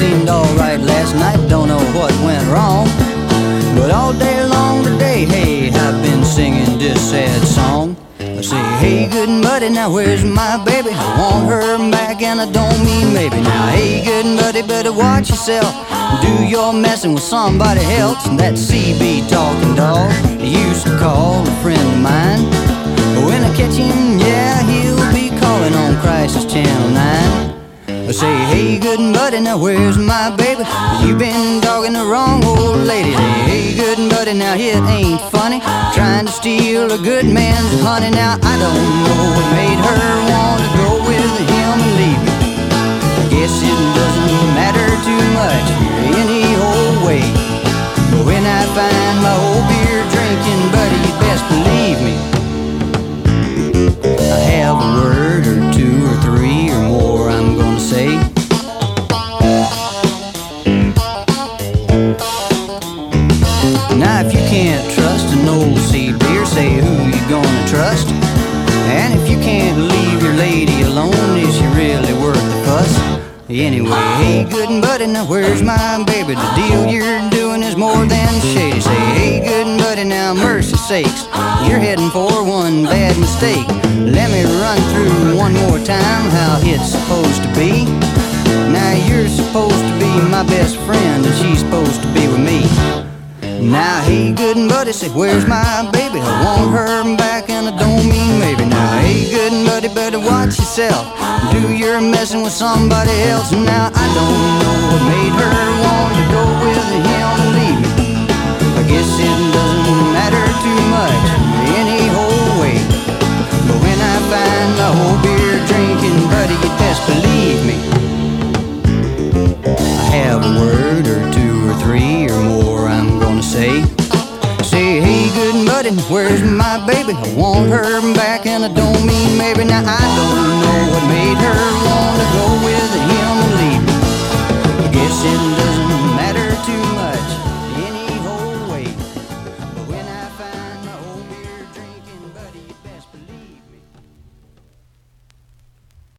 seemed alright last night, don't know what went wrong. But all day long today, hey, I've been singing this sad song. I say, hey, good and buddy, now where's my baby? I want her back and I don't mean maybe. Now, hey, good and buddy, better watch yourself. Do your messing with somebody else. And that CB talking dog he used to call a friend of mine. When I catch him, yeah, he'll be calling on Crisis Channel 9. I say, hey, good and buddy, now where's my baby? You been dogging the wrong old lady. Hey, good and buddy, now it ain't funny trying to steal a good man's honey. Now I don't know what made her want to go with him and leave me. I guess it doesn't matter too much any old way. But when I find my old beer drinking buddy, you best believe me, I have a word or two or three or more I'm gonna say. Now if you can't trust an old sea beer, say who you gonna trust? And if you can't leave your lady alone, is she really worth the fuss? Anyway, hey, good and buddy, now where's my baby? The deal you're doing is more than shady. Say, hey, good and buddy, now mercy sakes, you're heading for one bad mistake. Let me run through one more time how it's supposed to be. Now you're supposed to be my best friend and she's supposed to be with me. Now, hey, good and buddy, say, where's my baby? I want her back and I don't mean maybe. Now, hey, good and buddy, better watch yourself. Do your messing with somebody else. Now, I don't know what made her want to go with him and leave me. I guess it doesn't matter too much any whole way. But when I find my whole beer drinking buddy, you best believe me, I have a word or two or three or more I'm gonna say. Say, hey, good and buddy, where's my baby? I want her back and I don't mean maybe. Now I don't know what made her want to go with him and leave me. I guess it